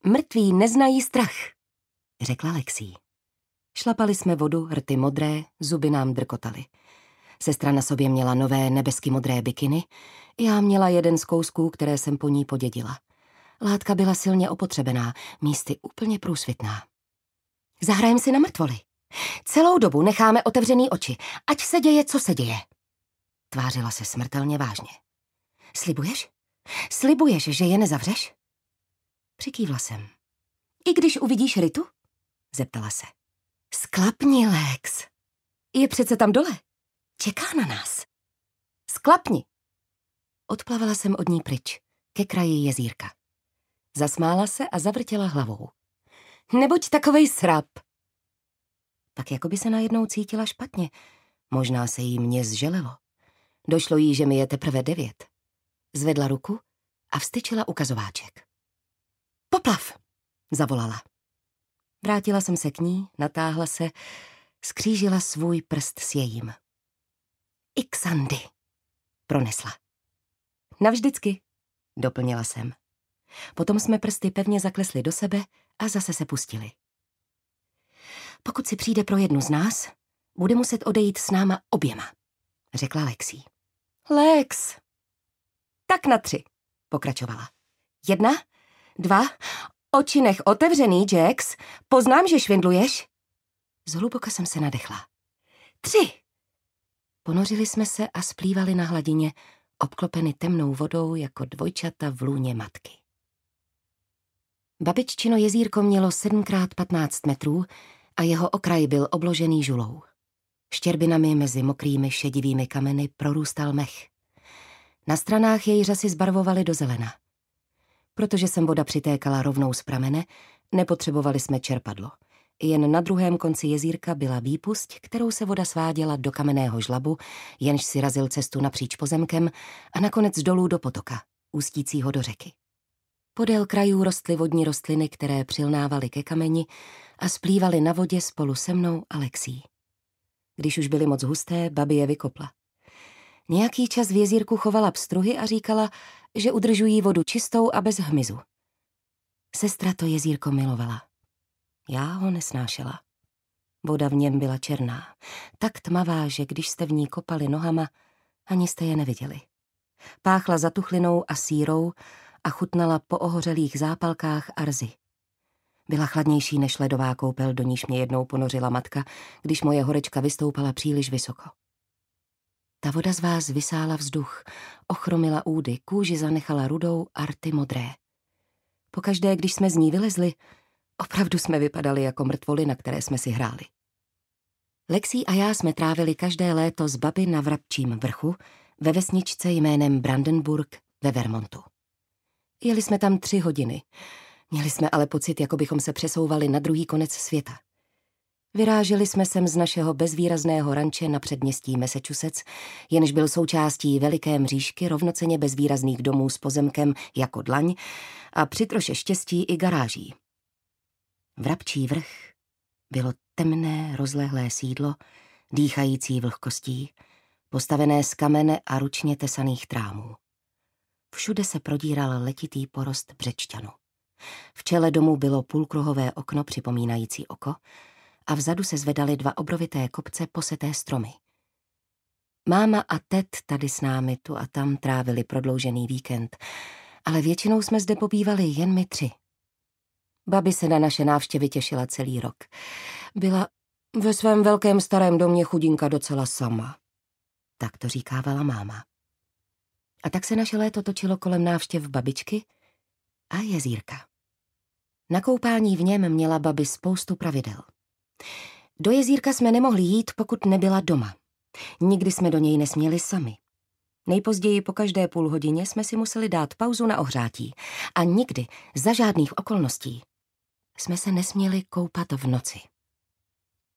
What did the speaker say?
Mrtví neznají strach, řekla Lexí. Šlapali jsme vodu, rty modré, zuby nám drkotaly. Sestra na sobě měla nové nebesky modré bikiny, já měla jeden z kousků, které jsem po ní podědila. Látka byla silně opotřebená, místy úplně průsvitná. Zahrajem si na mrtvoly. Celou dobu necháme otevřený oči, ať se děje, co se děje. Tvářila se smrtelně vážně. Slibuješ? Slibuješ, že je nezavřeš? Přikývla jsem. I když uvidíš Ritu? Zeptala se. Sklapni, Lex. Je přece tam dole. Čeká na nás. Sklapni. Odplavala jsem od ní pryč, ke kraji jezírka. Zasmála se a zavrtěla hlavou. Nebuď takovej srap. Tak jako by se najednou cítila špatně. Možná se jí mě zželelo. Došlo jí, že mi je teprve 9. Zvedla ruku a vstyčila ukazováček. Poplav, zavolala. Vrátila jsem se k ní, natáhla se, skřížila svůj prst s jejím. Ixandy, pronesla. Navždycky, doplnila jsem. Potom jsme prsty pevně zaklesli do sebe a zase se pustili. Pokud si přijde pro jednu z nás, bude muset odejít s náma oběma, řekla Lexí. Lex. Tak na 3, pokračovala. 1, 2, oči nech otevřený, Jax. Poznám, že švindluješ. Zhluboka jsem se nadechla. 3. Ponořili jsme se a splývali na hladině, obklopeny temnou vodou jako dvojčata v lůně matky. Babiččino jezírko mělo 7x15 metrů a jeho okraj byl obložený žulou. Štěrbinami mezi mokrými šedivými kameny prorůstal mech. Na stranách jej řasy zbarvovaly do zelena. Protože sem voda přitékala rovnou z pramene, nepotřebovali jsme čerpadlo. Jen na druhém konci jezírka byla výpusť, kterou se voda sváděla do kamenného žlabu, jenž si razil cestu napříč pozemkem a nakonec dolů do potoka, ústícího do řeky. Podél krajů rostly vodní rostliny, které přilnávaly ke kameni a splývaly na vodě spolu se mnou a Lexí. Když už byly moc husté, babi je vykopla. Nějaký čas v jezírku chovala pstruhy a říkala, že udržují vodu čistou a bez hmyzu. Sestra to jezírko milovala. Já ho nesnášela. Voda v něm byla černá, tak tmavá, že když jste v ní kopali nohama, ani jste je neviděli. Páchla zatuchlinou a sírou a chutnala po ohořelých zápalkách a rzi. Byla chladnější než ledová koupel, do níž mě jednou ponořila matka, když moje horečka vystoupala příliš vysoko. Ta voda z vás vysála vzduch, ochromila údy, kůži zanechala rudou a rty modré. Pokaždé, když jsme z ní vylezli, opravdu jsme vypadali jako mrtvoly, na které jsme si hráli. Lexí a já jsme trávili každé léto s babi na Vrabčím vrchu ve vesničce jménem Brandenburg ve Vermontu. Jeli jsme tam 3 hodiny. Měli jsme ale pocit, jako bychom se přesouvali na druhý konec světa. Vyráželi jsme sem z našeho bezvýrazného ranče na předměstí Massachusetts, jenž byl součástí veliké mřížky rovnocenně bezvýrazných domů s pozemkem jako dlaň a při troše štěstí i garáží. Vrabčí vrch bylo temné, rozlehlé sídlo, dýchající vlhkostí, postavené z kamene a ručně tesaných trámů. Všude se prodíral letitý porost břečťanu. V čele domu bylo půlkruhové okno připomínající oko a vzadu se zvedaly 2 obrovité kopce poseté stromy. Máma a Ted tady s námi tu a tam trávili prodloužený víkend, ale většinou jsme zde pobývali jen my 3. Babi se na naše návštěvy těšila celý rok. Byla ve svém velkém starém domě chudinka docela sama. Tak to říkávala máma. A tak se naše léto točilo kolem návštěv babičky a jezírka. Na koupání v něm měla babi spoustu pravidel. Do jezírka jsme nemohli jít, pokud nebyla doma. Nikdy jsme do něj nesměli sami. Nejpozději po každé půl hodině jsme si museli dát pauzu na ohřátí a nikdy, za žádných okolností, jsme se nesměli koupat v noci.